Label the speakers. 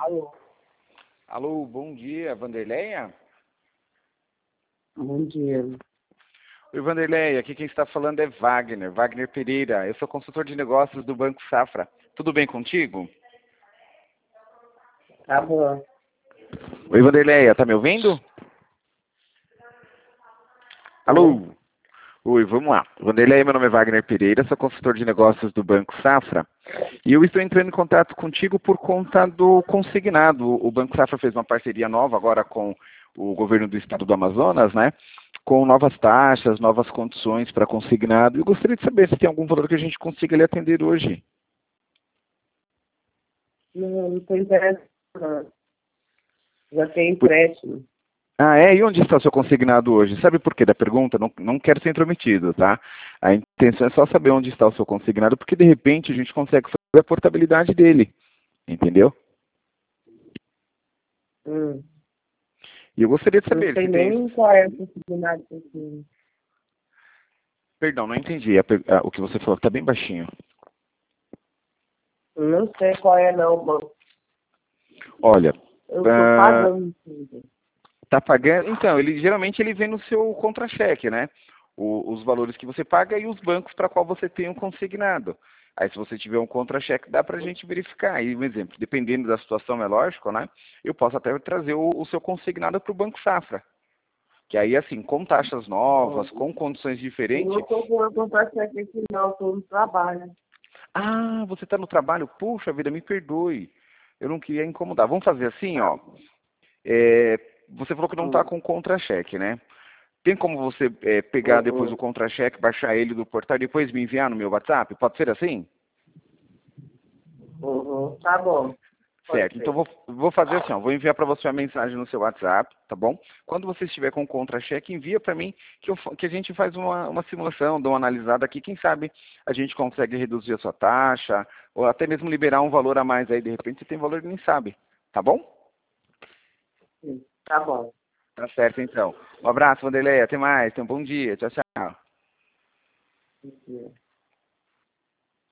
Speaker 1: Alô,
Speaker 2: Alô, bom dia, Vanderleia?
Speaker 1: bom dia.
Speaker 2: Oi, Vanderleia, aqui quem está falando é Wagner Pereira. Eu sou consultor de negócios do Banco Safra. Tudo bem contigo?
Speaker 1: Tá bom.
Speaker 2: Oi, Vanderleia, tá me ouvindo?
Speaker 1: Tô.
Speaker 2: Alô? Oi, vamos lá. Vanderleia, meu nome é Wagner Pereira, sou consultor de negócios do Banco Safra. E eu estou entrando em contato contigo por conta do consignado. O Banco Safra fez uma parceria nova agora com o governo do estado do Amazonas, né? Com novas taxas, novas condições para consignado. Eu gostaria de saber se tem algum valor que a gente consiga lhe atender hoje.
Speaker 1: Não tô interessado, não. Já tem empréstimo.
Speaker 2: Ah, é? E onde está o seu consignado hoje? Sabe por quê da pergunta? Não quero ser intrometido, tá? A intenção é só saber onde está o seu consignado, porque de repente a gente consegue fazer a portabilidade dele, entendeu?
Speaker 1: Hum.
Speaker 2: E eu gostaria de
Speaker 1: Não
Speaker 2: saber
Speaker 1: sei
Speaker 2: se tem...
Speaker 1: nem qual é a possibilidade que eu tenho.
Speaker 2: Perdão, não entendi o que você falou, está bem baixinho.
Speaker 1: Não sei qual é, não, mano.
Speaker 2: Olha,
Speaker 1: Eu tô pagando tudo.
Speaker 2: tá pagando... Então, geralmente ele vem no seu contra-cheque, né? Os valores que você paga e os bancos para qual você tem um consignado. Aí, se você tiver um contra-cheque, dá para a gente verificar. Aí, um exemplo, dependendo da situação, é lógico, né? Eu posso até trazer o seu consignado para o Banco Safra. Que aí, assim, com taxas novas, com condições
Speaker 1: Eu
Speaker 2: diferentes...
Speaker 1: não tô com a contra-cheque aqui, não. Tô no trabalho.
Speaker 2: Ah, você está no trabalho? Puxa vida, me perdoe. Eu não queria incomodar. Vamos fazer assim,
Speaker 1: Tá
Speaker 2: ó.
Speaker 1: bom.
Speaker 2: Você falou que não está com contra-cheque, né? Tem como você pegar depois o
Speaker 1: Uhum.
Speaker 2: contra-cheque, baixar ele do portal e depois me enviar no meu WhatsApp? Pode ser assim?
Speaker 1: Uhum. Tá bom. Pode
Speaker 2: Certo. Então
Speaker 1: ser.
Speaker 2: vou fazer assim, ó. Vou enviar para você a mensagem no seu WhatsApp, tá bom? Quando você estiver com o contra-cheque, envia para mim que a gente faz uma simulação, dá uma analisada aqui. Quem sabe a gente consegue reduzir a sua taxa ou até mesmo liberar um valor a mais aí. De repente você tem valor que nem sabe, tá bom?
Speaker 1: Sim. Tá bom.
Speaker 2: Tá certo, então. Um abraço, Vanderlei. Até mais. Tenha um bom dia. Tchau, tchau.
Speaker 1: Sim.